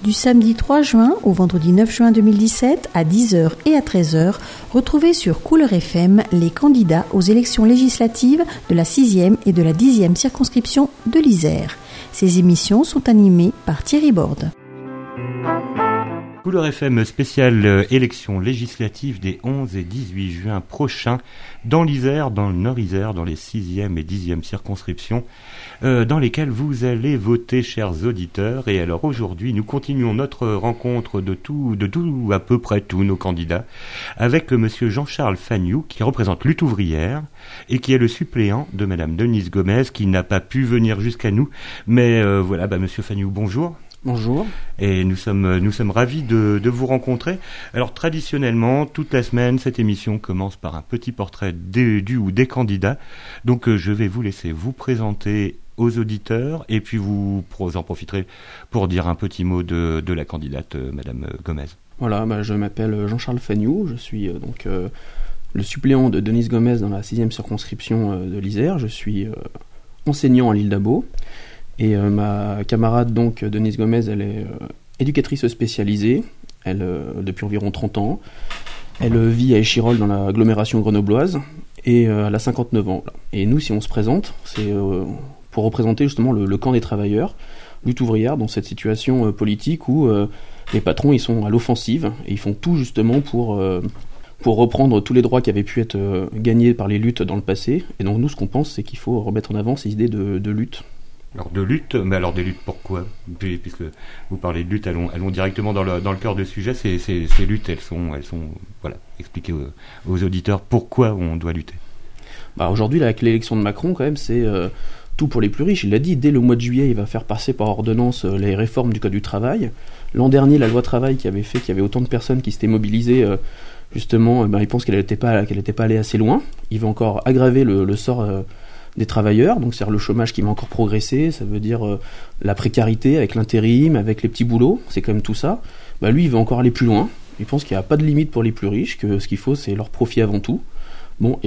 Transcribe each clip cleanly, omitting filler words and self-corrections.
Du samedi 3 juin au vendredi 9 juin 2017 à 10h et à 13h, retrouvez sur Couleur FM les candidats aux élections législatives de la 6e et de la 10e circonscription de l'Isère. Ces émissions sont animées par Thierry Borde. Couleur FM spéciale élections législatives des 11 et 18 juin prochains dans l'Isère, dans le Nord-Isère, dans les 6e et 10e circonscriptions dans lesquelles vous allez voter, chers auditeurs. Et alors aujourd'hui, nous continuons notre rencontre de tout, à peu près tous nos candidats, avec monsieur Jean-Charles Fagnoux, qui représente Lutte ouvrière et qui est le suppléant de madame Denise Gomez, qui n'a pas pu venir jusqu'à nous. Mais voilà, monsieur Fagnoux, bonjour. Bonjour. Et nous sommes ravis de vous rencontrer. Alors traditionnellement, toute la semaine, cette émission commence par un petit portrait du ou des candidats. Donc je vais vous laisser vous présenter aux auditeurs et puis vous en profiterez pour dire un petit mot de la candidate, madame Gomez. Voilà, je m'appelle Jean-Charles Fagnoux, je suis le suppléant de Denise Gomez dans la 6e circonscription de l'Isère. Je suis enseignant à l'île d'Abo. Et ma camarade, donc, Denise Gomez, elle est éducatrice spécialisée, elle depuis environ 30 ans. Elle vit à Échirolles dans l'agglomération grenobloise et elle a 59 ans. Là. Et nous, si on se présente, c'est pour représenter justement le camp des travailleurs, lutte ouvrière, dans cette situation politique où les patrons ils sont à l'offensive et ils font tout justement pour reprendre tous les droits qui avaient pu être gagnés par les luttes dans le passé. Et donc nous, ce qu'on pense, c'est qu'il faut remettre en avant ces idées de lutte. Alors de lutte, mais alors des luttes pourquoi ? Puisque vous parlez de lutte, allons directement dans le cœur du sujet. Ces luttes, elles sont voilà, expliquez aux auditeurs pourquoi on doit lutter. Aujourd'hui, avec l'élection de Macron, quand même, c'est tout pour les plus riches. Il l'a dit, dès le mois de juillet, il va faire passer par ordonnance les réformes du Code du travail. L'an dernier, la loi travail qui avait fait qu'il y avait autant de personnes qui s'étaient mobilisées, justement, il pense qu'elle n'était pas allée assez loin. Il va encore aggraver le sort des travailleurs, donc c'est-à-dire le chômage qui va encore progresser, ça veut dire la précarité avec l'intérim, avec les petits boulots, c'est quand même tout ça. Lui, il va encore aller plus loin. Il pense qu'il n'y a pas de limite pour les plus riches, que ce qu'il faut, c'est leur profit avant tout. Nous,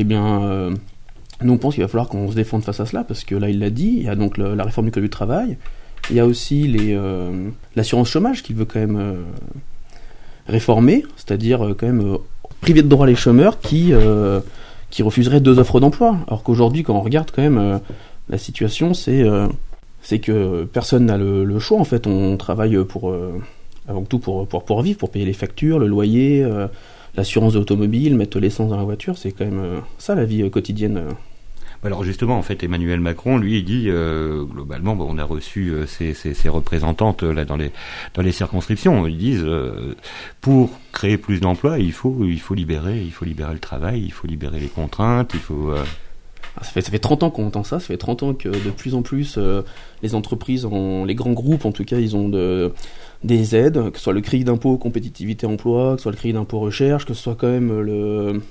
on pense qu'il va falloir qu'on se défende face à cela, parce que là, il l'a dit, il y a donc la réforme du Code du travail, il y a aussi l'assurance chômage qu'il veut quand même réformer, c'est-à-dire quand même priver de droit les chômeurs qui refuseraient 2 offres d'emploi. Alors qu'aujourd'hui, quand on regarde quand même la situation, c'est que personne n'a le choix. En fait, on travaille avant tout pour vivre, pour payer les factures, le loyer, l'assurance de l'automobile, mettre l'essence dans la voiture. C'est quand même ça la vie quotidienne. Alors justement, en fait, Emmanuel Macron, lui, il dit globalement, on a reçu ses représentantes là dans les circonscriptions. Ils disent pour créer plus d'emplois, il faut libérer le travail, il faut libérer les contraintes, il faut. Ça fait 30 ans qu'on entend ça. Ça fait 30 ans que de plus en plus les entreprises, les grands groupes en tout cas, ils ont des aides, que ce soit le crédit d'impôt compétitivité emploi, que ce soit le crédit d'impôt recherche, que ce soit quand même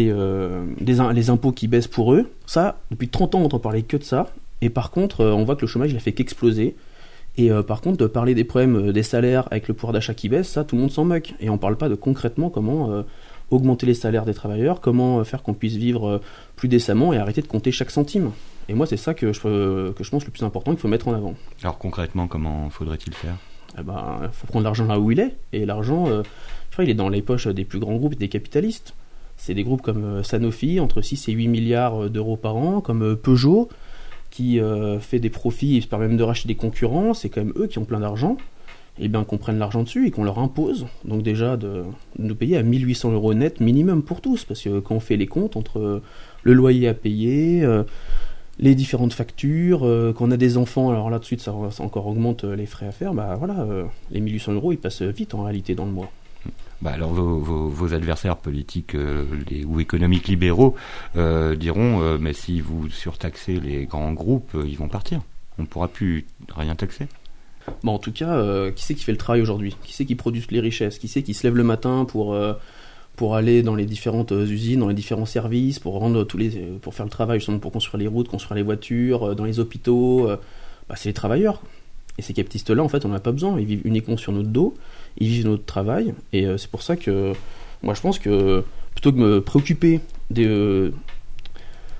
les impôts qui baissent pour eux. Ça, depuis 30 ans, on entend parler que de ça. Et par contre, on voit que le chômage, il a fait qu'exploser. Et par contre, de parler des problèmes des salaires avec le pouvoir d'achat qui baisse, ça, tout le monde s'en moque. Et on parle pas de concrètement comment augmenter les salaires des travailleurs, comment faire qu'on puisse vivre plus décemment et arrêter de compter chaque centime. Et moi, c'est ça que je pense le plus important qu'il faut mettre en avant. Alors concrètement, comment faudrait-il faire ? Il faut prendre l'argent là où il est. Et l'argent, il est dans les poches des plus grands groupes, des capitalistes. C'est des groupes comme Sanofi, entre 6 et 8 milliards d'euros par an, comme Peugeot, qui fait des profits et permet même de racheter des concurrents. C'est quand même eux qui ont plein d'argent. Et bien qu'on prenne l'argent dessus et qu'on leur impose, donc déjà de nous payer à 1 800 € net minimum pour tous, parce que quand on fait les comptes entre le loyer à payer, les différentes factures, quand on a des enfants, alors là tout de suite ça encore augmente les frais à faire, les 1 800 € ils passent vite en réalité dans le mois. Alors vos adversaires politiques ou économiques libéraux diront mais si vous surtaxez les grands groupes, ils vont partir. On ne pourra plus rien taxer. En tout cas, qui c'est qui fait le travail aujourd'hui ? Qui c'est qui produit les richesses ? Qui c'est qui se lève le matin pour aller dans les différentes usines, dans les différents services, pour faire le travail, justement, pour construire les routes, construire les voitures, dans les hôpitaux ? C'est les travailleurs. Et ces capitalistes-là, en fait, on n'en a pas besoin. Ils vivent uniquement sur notre dos, ils vivent notre travail. Et c'est pour ça que moi, je pense que plutôt que de me préoccuper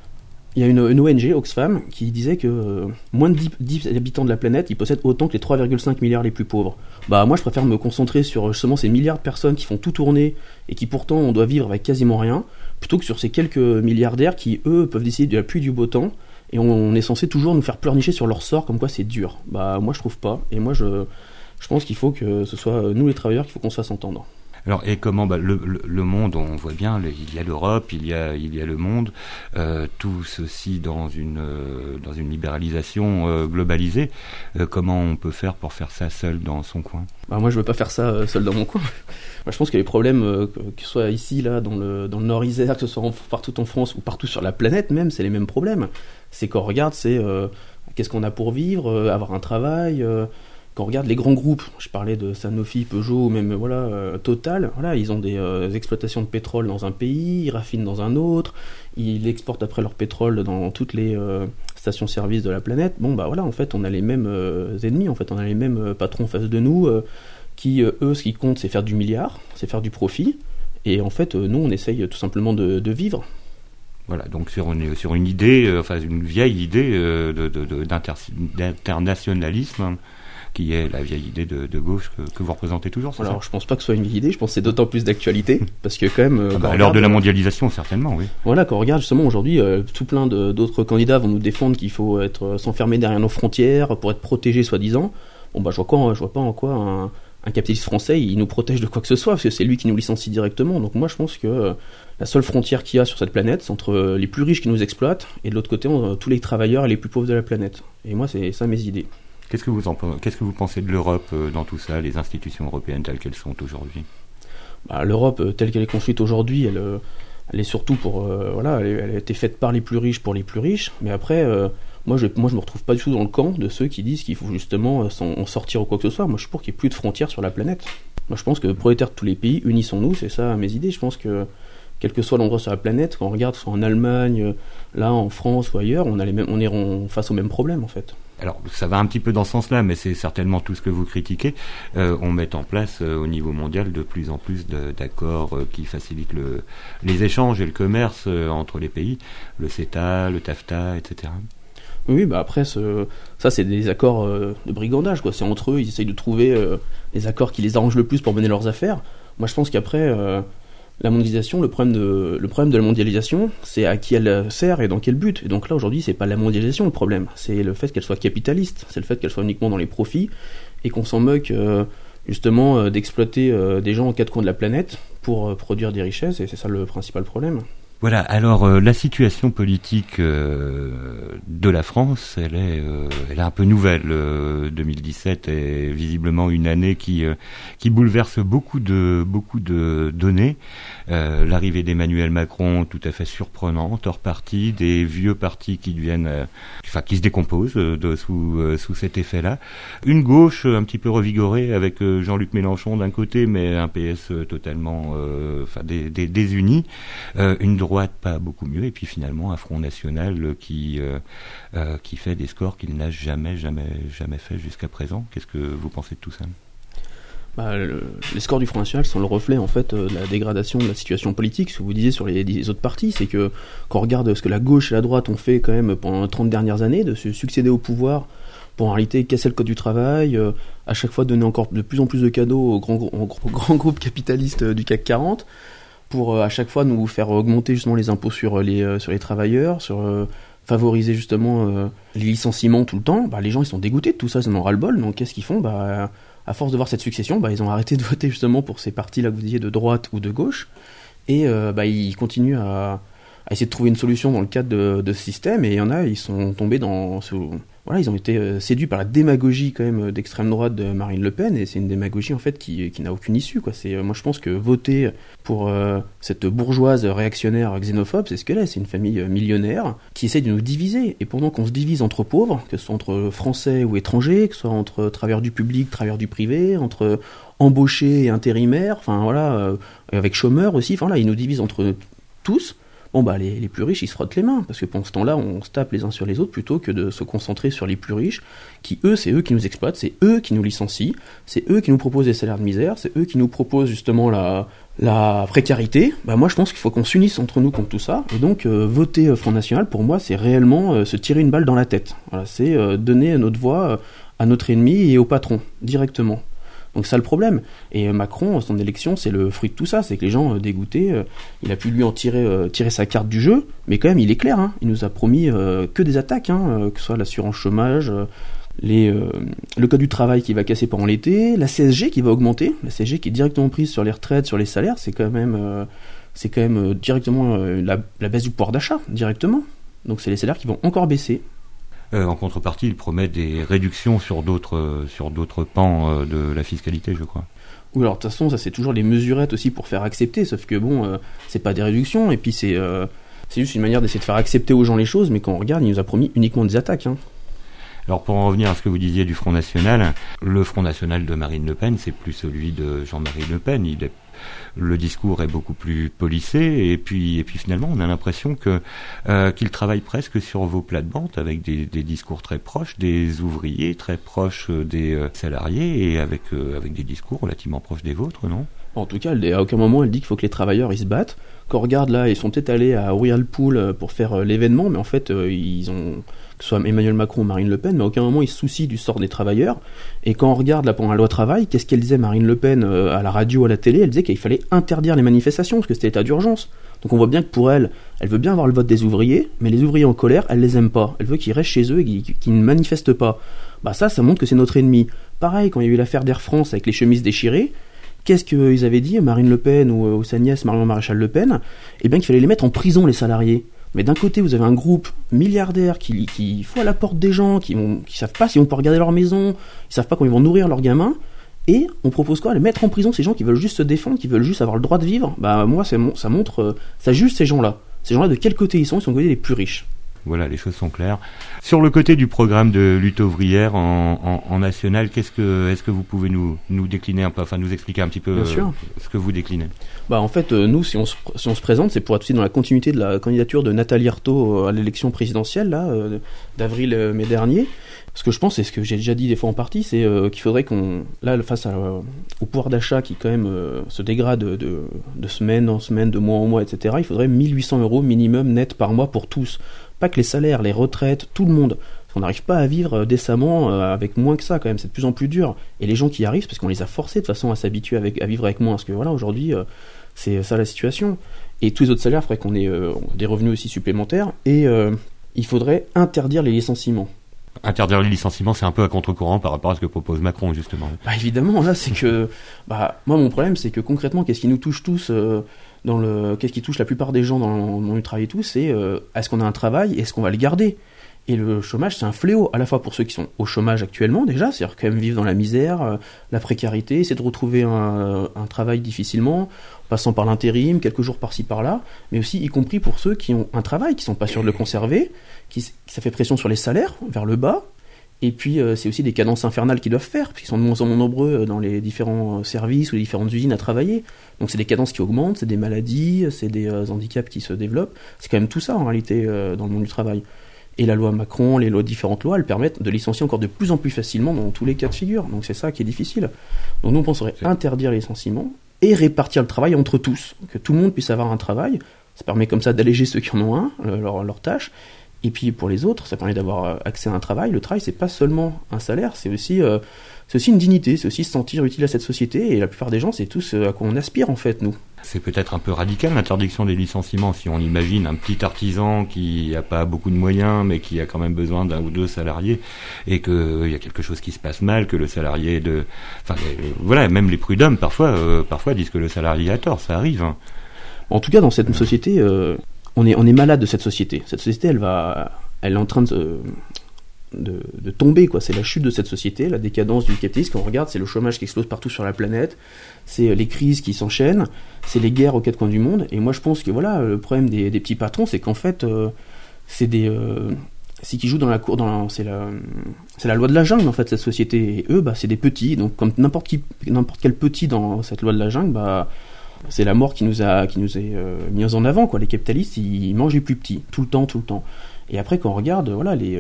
Il y a une ONG, Oxfam, qui disait que moins de 10 habitants de la planète, ils possèdent autant que les 3,5 milliards les plus pauvres. Moi, je préfère me concentrer sur justement ces milliards de personnes qui font tout tourner et qui pourtant on doit vivre avec quasiment rien, plutôt que sur ces quelques milliardaires qui, eux, peuvent décider de la pluie du beau temps et on est censé toujours nous faire pleurnicher sur leur sort, comme quoi c'est dur. Moi, je trouve pas. Et moi, je pense qu'il faut que ce soit nous, les travailleurs, qu'il faut qu'on se fasse entendre. Alors, et comment le monde, on voit bien, il y a l'Europe, il y a le monde, tout ceci dans une libéralisation globalisée. Comment on peut faire pour faire ça seul dans son coin ? Moi, je veux pas faire ça seul dans mon coin. Moi, je pense que les problèmes, que ce soit ici, là, dans le Nord-Isère, que ce soit partout en France ou partout sur la planète même, c'est les mêmes problèmes. C'est qu'on regarde, qu'est-ce qu'on a pour vivre, avoir un travail. Quand on regarde les grands groupes, je parlais de Sanofi, Peugeot, même Total, ils ont des exploitations de pétrole dans un pays, ils raffinent dans un autre, ils exportent après leur pétrole dans toutes les stations-service de la planète. En fait, on a les mêmes ennemis, en fait, on a les mêmes patrons en face de nous, qui, eux, ce qui compte, c'est faire du milliard, c'est faire du profit, et en fait, nous, on essaye tout simplement de vivre. Voilà, donc sur une idée, une vieille idée d'internationalisme, qui est la vieille idée de gauche que vous représentez toujours, c'est ça ? Alors, je pense pas que ce soit une vieille idée, je pense que c'est d'autant plus d'actualité, parce que quand même... à l'heure de la mondialisation, certainement, oui. Voilà, quand on regarde justement aujourd'hui, tout plein d'autres candidats vont nous défendre qu'il faut s'enfermer derrière nos frontières pour être protégé, soi-disant. Je vois pas en quoi un capitaliste français, il nous protège de quoi que ce soit, parce que c'est lui qui nous licencie directement. Donc moi, je pense que la seule frontière qu'il y a sur cette planète, c'est entre les plus riches qui nous exploitent, et de l'autre côté, tous les travailleurs et les plus pauvres de la planète. Et moi, c'est ça mes idées. Qu'est-ce que vous pensez de l'Europe dans tout ça, les institutions européennes telles qu'elles sont aujourd'hui ? L'Europe telle qu'elle est construite aujourd'hui, elle est surtout pour elle a été faite par les plus riches pour les plus riches. Mais après, moi je me retrouve pas du tout dans le camp de ceux qui disent qu'il faut justement en sortir ou quoi que ce soit. Moi je suis pour qu'il n'y ait plus de frontières sur la planète. Moi je pense que prolétaires de tous les pays, unissons-nous, c'est ça mes idées. Je pense que quel que soit l'endroit sur la planète, quand on regarde soit en Allemagne, là en France ou ailleurs, on est face aux mêmes problèmes en fait. Alors, ça va un petit peu dans ce sens-là, mais c'est certainement tout ce que vous critiquez. On met en place au niveau mondial de plus en plus d'accords qui facilitent les échanges et le commerce entre les pays, le CETA, le TAFTA, etc. Oui, après, ça c'est des accords de brigandage, quoi. C'est entre eux, ils essayent de trouver les accords qui les arrangent le plus pour mener leurs affaires. Moi, je pense qu'après... la mondialisation, le problème de la mondialisation, c'est à qui elle sert et dans quel but. Et donc là, aujourd'hui, c'est pas la mondialisation le problème, c'est le fait qu'elle soit capitaliste, c'est le fait qu'elle soit uniquement dans les profits et qu'on s'en moque justement d'exploiter des gens aux quatre coins de la planète pour produire des richesses, et c'est ça le principal problème. Voilà, alors la situation politique de la France, elle est un peu nouvelle. 2017 est visiblement une année qui bouleverse beaucoup de données. L'arrivée d'Emmanuel Macron, tout à fait surprenante, hors parti, des vieux partis qui qui se décomposent sous cet effet-là. Une gauche un petit peu revigorée avec Jean-Luc Mélenchon d'un côté, mais un PS totalement désuni. Une droite pas beaucoup mieux, et puis finalement un Front National qui fait des scores qu'il n'a jamais fait jusqu'à présent. Qu'est-ce que vous pensez de tout ça ? Les scores du Front National sont le reflet en fait de la dégradation de la situation politique. Ce que vous disiez sur les autres partis, c'est que quand on regarde ce que la gauche et la droite ont fait quand même pendant 30 dernières années, de se succéder au pouvoir pour en réalité casser le code du travail, à chaque fois donner encore de plus en plus de cadeaux aux grands groupes capitalistes du CAC 40, pour à chaque fois nous faire augmenter justement les impôts sur les travailleurs, favoriser justement les licenciements tout le temps. Les gens ils sont dégoûtés de tout ça, ils en ont ras-le-bol. Donc qu'est-ce qu'ils font ? À force de voir cette succession, ils ont arrêté de voter justement pour ces partis-là que vous disiez de droite ou de gauche, et ils continuent à essayer de trouver une solution dans le cadre de ce système, et il y en a, ils sont tombés ils ont été séduits par la démagogie quand même d'extrême droite de Marine Le Pen, et c'est une démagogie en fait qui n'a aucune issue, quoi. Moi je pense que voter pour cette bourgeoise réactionnaire xénophobe, c'est ce qu'elle est, c'est une famille millionnaire qui essaie de nous diviser, et pendant qu'on se divise entre pauvres, que ce soit entre français ou étrangers, que ce soit entre travailleurs du public, travailleurs du privé, entre embauchés et intérimaires, avec chômeurs aussi, ils nous divisent entre tous. Les plus riches, ils se frottent les mains, parce que pendant ce temps-là, on se tape les uns sur les autres plutôt que de se concentrer sur les plus riches, c'est eux qui nous exploitent, c'est eux qui nous licencient, c'est eux qui nous proposent des salaires de misère, c'est eux qui nous proposent justement la précarité, moi je pense qu'il faut qu'on s'unisse entre nous contre tout ça, et donc voter Front National, pour moi, c'est réellement se tirer une balle dans la tête. Voilà, c'est donner notre voix à notre ennemi et au patron, directement. Donc c'est ça le problème. Et Macron, son élection, c'est le fruit de tout ça, c'est que les gens dégoûtés, il a pu lui en tirer sa carte du jeu, mais quand même il est clair, hein, il nous a promis que des attaques, que ce soit l'assurance chômage, le code du travail qui va casser pendant l'été, la CSG qui va augmenter, la CSG qui est directement prise sur les retraites, sur les salaires, c'est quand même directement la baisse du pouvoir d'achat, directement. Donc c'est les salaires qui vont encore baisser. En contrepartie, il promet des réductions sur d'autres pans de la fiscalité, je crois. Oui, alors de toute façon, ça c'est toujours les mesurettes aussi pour faire accepter, sauf que c'est pas des réductions, et puis c'est juste une manière d'essayer de faire accepter aux gens les choses, mais quand on regarde, il nous a promis uniquement des attaques, hein. Alors pour en revenir à ce que vous disiez du Front National, le Front National de Marine Le Pen, c'est plus celui de Jean-Marie Le Pen. Le discours est beaucoup plus policé, et puis finalement on a l'impression qu'il travaille presque sur vos plates-bandes, avec des discours très proches des ouvriers, très proches des salariés, et avec des discours relativement proches des vôtres, non ? En tout cas, à aucun moment elle dit qu'il faut que les travailleurs ils se battent. Quand on regarde là, ils sont peut-être allés à Whirlpool pour faire l'événement, mais en fait ils ont, que ce soit Emmanuel Macron ou Marine Le Pen, mais à aucun moment ils se soucient du sort des travailleurs. Et quand on regarde là pendant la loi travail, qu'est-ce qu'elle disait Marine Le Pen à la radio, à la télé ? Elle disait qu'il fallait interdire les manifestations parce que c'était l'état d'urgence. Donc on voit bien que pour elle veut bien avoir le vote des ouvriers, mais les ouvriers en colère, elle les aime pas. Elle veut qu'ils restent chez eux et qu'ils ne manifestent pas. Ça montre que c'est notre ennemi. Pareil, quand il y a eu l'affaire d'Air France avec les chemises déchirées, qu'est-ce qu'ils avaient dit, Marine Le Pen ou sa nièce Marion Maréchal Le Pen ? Eh bien qu'il fallait les mettre en prison, les salariés. Mais d'un côté, vous avez un groupe milliardaire qui fout à la porte des gens, qui savent pas s'ils vont pouvoir garder leur maison, ils savent pas comment ils vont nourrir leurs gamins, et on propose quoi ? Les mettre en prison, ces gens qui veulent juste se défendre, qui veulent juste avoir le droit de vivre. Moi, ça montre, ça juge ces gens-là. Ces gens-là, de quel côté ils sont du côté les plus riches. Voilà, les choses sont claires. Sur le côté du programme de lutte ouvrière en national, est-ce que vous pouvez nous décliner un peu, enfin nous expliquer un petit peu ce que vous déclinez ? En fait, nous, si on se présente, c'est pour être aussi dans la continuité de la candidature de Nathalie Arthaud à l'élection présidentielle là, d'avril-mai dernier. Ce que je pense, et ce que j'ai déjà dit des fois en partie, c'est qu'il faudrait qu'on, là, face au pouvoir d'achat qui quand même se dégrade de semaine en semaine, de mois en mois, etc., il faudrait 1 800 € minimum net par mois pour tous. Pas que les salaires, les retraites, tout le monde. Parce qu'on n'arrive pas à vivre décemment avec moins que ça quand même, c'est de plus en plus dur. Et les gens qui y arrivent, parce qu'on les a forcés de façon à s'habituer à vivre avec moins. Parce que voilà, aujourd'hui, c'est ça la situation. Et tous les autres salaires, il faudrait qu'on ait des revenus aussi supplémentaires. Et il faudrait interdire les licenciements. Interdire les licenciements, c'est un peu à contre-courant par rapport à ce que propose Macron, justement. Évidemment, là, c'est que... moi, mon problème, c'est que concrètement, qu'est-ce qui nous touche tous qu'est-ce qui touche la plupart des gens dans le monde du travail et tout, c'est est-ce qu'on a un travail et est-ce qu'on va le garder ? Et le chômage, c'est un fléau, à la fois pour ceux qui sont au chômage actuellement, déjà, c'est-à-dire quand même vivre dans la misère, la précarité, essayer de retrouver un travail difficilement, passant par l'intérim, quelques jours par-ci par-là, mais aussi y compris pour ceux qui ont un travail, qui sont pas sûrs de le conserver, ça fait pression sur les salaires, vers le bas, et puis c'est aussi des cadences infernales qu'ils doivent faire, parce qu'ils sont de moins en moins nombreux dans les différents services ou les différentes usines à travailler. Donc c'est des cadences qui augmentent, c'est des maladies, c'est des handicaps qui se développent, c'est quand même tout ça en réalité dans le monde du travail. Et la loi Macron, les différentes lois, elles permettent de licencier encore de plus en plus facilement dans tous les cas de figure. Donc c'est ça qui est difficile. Donc nous on penserait interdire les licenciements et répartir le travail entre tous, que tout le monde puisse avoir un travail. Ça permet comme ça d'alléger ceux qui en ont un, leur tâche. Et puis pour les autres, ça permet d'avoir accès à un travail. Le travail, c'est pas seulement un salaire, c'est aussi une dignité, c'est aussi se sentir utile à cette société. Et la plupart des gens, c'est tout ce à quoi on aspire en fait, nous. C'est peut-être un peu radical l'interdiction des licenciements si on imagine un petit artisan qui n'a pas beaucoup de moyens mais qui a quand même besoin d'un ou deux salariés et qu'il y a quelque chose qui se passe mal, que le salarié même les prud'hommes parfois disent que le salarié a tort, ça arrive. Hein. En tout cas, dans cette société, on est malade de cette société. Cette société, elle est en train de tomber, quoi. C'est la chute de cette société, la décadence du capitalisme. Quand on regarde, c'est le chômage qui explose partout sur la planète, c'est les crises qui s'enchaînent, c'est les guerres aux quatre coins du monde. Et moi, je pense que voilà, le problème des petits patrons, c'est qu'en fait, c'est qui jouent dans la cour, c'est la loi de la jungle en fait cette société. Et eux, c'est des petits, donc comme n'importe quel petit dans cette loi de la jungle, c'est la mort qui nous est mise en avant, quoi. Les capitalistes, ils mangent les plus petits tout le temps. Et après, quand on regarde, voilà,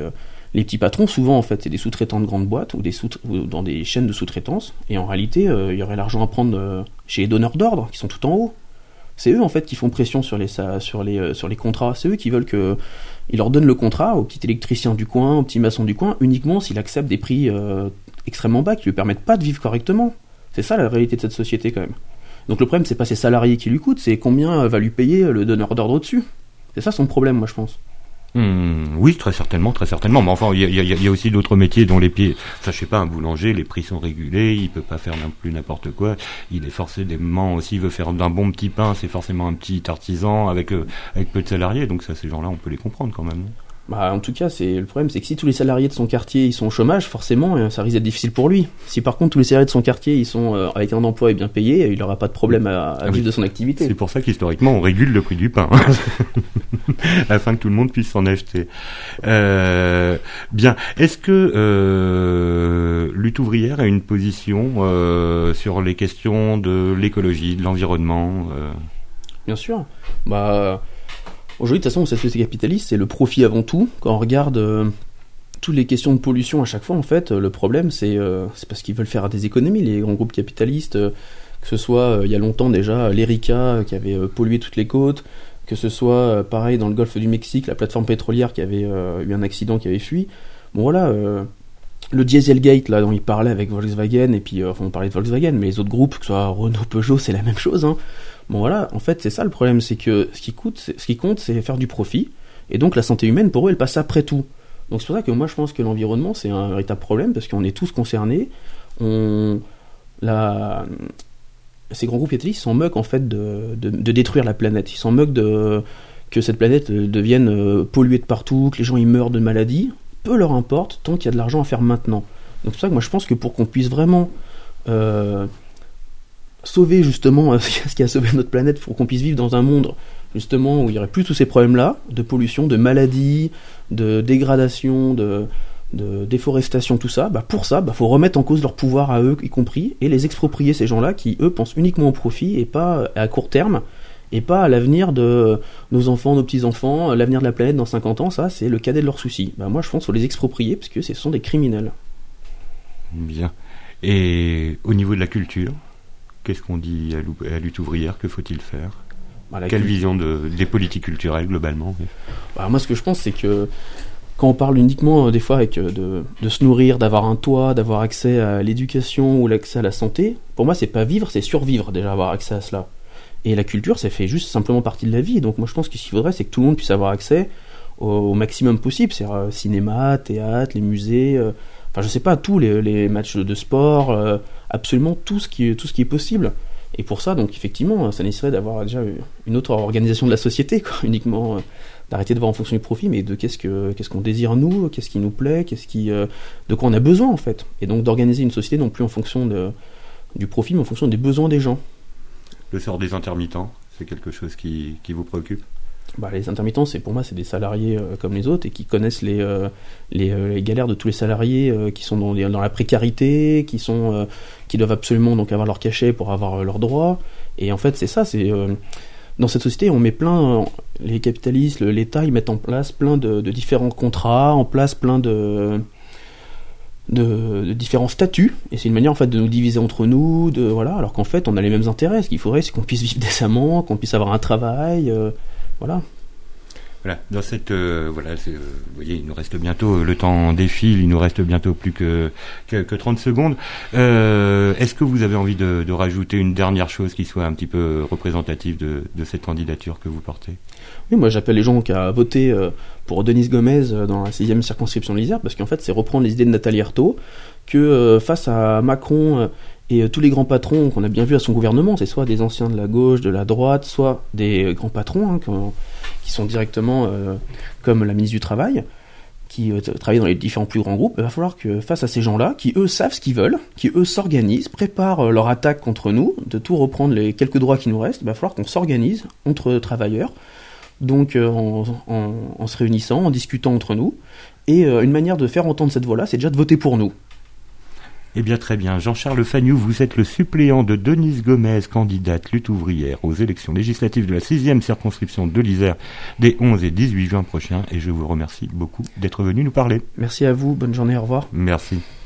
les petits patrons, souvent, en fait, c'est des sous-traitants de grandes boîtes ou dans des chaînes de sous-traitance. Et en réalité, il y aurait l'argent à prendre chez les donneurs d'ordre, qui sont tout en haut. C'est eux, en fait, qui font pression sur les contrats. C'est eux qui veulent qu'ils leur donnent le contrat au petit électricien du coin, au petit maçon du coin, uniquement s'il accepte des prix extrêmement bas qui lui permettent pas de vivre correctement. C'est ça, la réalité de cette société, quand même. Donc le problème, c'est pas ses salariés qui lui coûtent, c'est combien va lui payer le donneur d'ordre au-dessus. C'est ça son problème, moi, je pense. Oui, très certainement. Mais enfin, il y a aussi d'autres métiers dont les pieds... Enfin, je sais pas, un boulanger, les prix sont régulés, il peut pas faire non plus n'importe quoi. Il est forcément, s'il veut faire d'un bon petit pain, c'est forcément un petit artisan avec peu de salariés. Donc ça, ces gens-là, on peut les comprendre quand même. Bah, en tout cas, le problème, c'est que si tous les salariés de son quartier ils sont au chômage, forcément, ça risque d'être difficile pour lui. Si par contre tous les salariés de son quartier ils sont avec un emploi et bien payés, il n'aura pas de problème à vivre de son activité. C'est pour ça qu'historiquement, on régule le prix du pain, afin que tout le monde puisse s'en acheter. Bien. Est-ce que Lutte ouvrière a une position sur les questions de l'écologie, de l'environnement Bien sûr. Bah... Aujourd'hui, de toute façon, cette société capitaliste, c'est le profit avant tout. Quand on regarde toutes les questions de pollution à chaque fois, en fait, le problème, c'est parce qu'ils veulent faire des économies, les grands groupes capitalistes, que ce soit, il y a longtemps déjà, l'Erika qui avait pollué toutes les côtes, que ce soit, pareil, dans le golfe du Mexique, la plateforme pétrolière qui avait eu un accident, qui avait fui. Bon, voilà, le Dieselgate, là, dont il parlait avec Volkswagen, et puis, on parlait de Volkswagen, mais les autres groupes, que ce soit Renault, Peugeot, c'est la même chose, hein. Bon voilà, en fait c'est ça le problème, c'est que ce qui compte c'est faire du profit, et donc la santé humaine pour eux elle passe après tout. Donc c'est pour ça que moi je pense que l'environnement c'est un véritable problème, parce qu'on est tous concernés, ces grands groupes capitalistes s'en moquent en fait de détruire la planète, ils s'en moquent que cette planète devienne polluée de partout, que les gens y meurent de maladies, peu leur importe tant qu'il y a de l'argent à faire maintenant. Donc c'est pour ça que moi je pense que pour qu'on puisse vraiment... sauver justement ce qui a sauvé notre planète, pour qu'on puisse vivre dans un monde justement où il n'y aurait plus tous ces problèmes-là, de pollution, de maladies, de dégradation, de déforestation, tout ça, pour ça, faut remettre en cause leur pouvoir à eux y compris, et les exproprier, ces gens-là qui, eux, pensent uniquement au profit et pas à court terme, et pas à l'avenir de nos enfants, nos petits-enfants, l'avenir de la planète dans 50 ans, ça c'est le cadet de leurs soucis. Moi je pense qu'il faut les exproprier parce que ce sont des criminels. Bien. Et au niveau de la culture, qu'est-ce qu'on dit à Lutte ouvrière? Que faut-il faire? Quelle vision des politiques culturelles globalement? Moi, ce que je pense, c'est que quand on parle uniquement des fois de se nourrir, d'avoir un toit, d'avoir accès à l'éducation ou l'accès à la santé, pour moi, c'est pas vivre, c'est survivre déjà, avoir accès à cela. Et la culture, ça fait juste simplement partie de la vie. Donc moi, je pense que ce qu'il faudrait, c'est que tout le monde puisse avoir accès au maximum possible. C'est-à-dire cinéma, théâtre, les musées... je sais pas, tous les matchs de sport, absolument tout ce qui est possible. Et pour ça, donc effectivement, ça nécessiterait d'avoir déjà une autre organisation de la société, quoi, uniquement d'arrêter de voir en fonction du profit, mais de qu'est-ce qu'on désire nous, qu'est-ce qui nous plaît, de quoi on a besoin en fait. Et donc d'organiser une société non plus en fonction du profit, mais en fonction des besoins des gens. Le sort des intermittents, c'est quelque chose qui vous préoccupe? Les intermittents, pour moi, c'est des salariés comme les autres et qui connaissent les galères de tous les salariés qui sont dans la précarité, qui doivent absolument donc avoir leur cachet pour avoir leurs droits. Et en fait, c'est ça. Dans cette société, on met les capitalistes, l'État, ils mettent en place plein de différents contrats, en place plein de différents statuts, et c'est une manière en fait de nous diviser entre nous, alors qu'en fait, on a les mêmes intérêts. Ce qu'il faudrait, c'est qu'on puisse vivre décemment, qu'on puisse avoir un travail. Voilà. Dans cette vous voyez, il nous reste bientôt, le temps défile, il nous reste bientôt plus que 30 secondes. Est-ce que vous avez envie de rajouter une dernière chose qui soit un petit peu représentative de cette candidature que vous portez? Oui, moi j'appelle les gens à voter pour Denise Gomez dans la 6e circonscription de l'Isère, parce qu'en fait c'est reprendre les idées de Nathalie Arthaud, que face à Macron et tous les grands patrons qu'on a bien vus à son gouvernement, c'est soit des anciens de la gauche, de la droite, soit des grands patrons qui sont directement comme la ministre du Travail, qui travaillent dans les différents plus grands groupes. Il va falloir que face à ces gens-là, qui eux savent ce qu'ils veulent, qui eux s'organisent, préparent leur attaque contre nous, de tout reprendre les quelques droits qui nous restent, il va falloir qu'on s'organise entre travailleurs, donc en se réunissant, en discutant entre nous, et une manière de faire entendre cette voix-là, c'est déjà de voter pour nous. Eh bien, très bien. Jean-Charles Fagnoux, vous êtes le suppléant de Denise Gomez, candidate lutte ouvrière aux élections législatives de la 6e circonscription de l'Isère des 11 et 18 juin prochains. Et je vous remercie beaucoup d'être venu nous parler. Merci à vous. Bonne journée. Au revoir. Merci.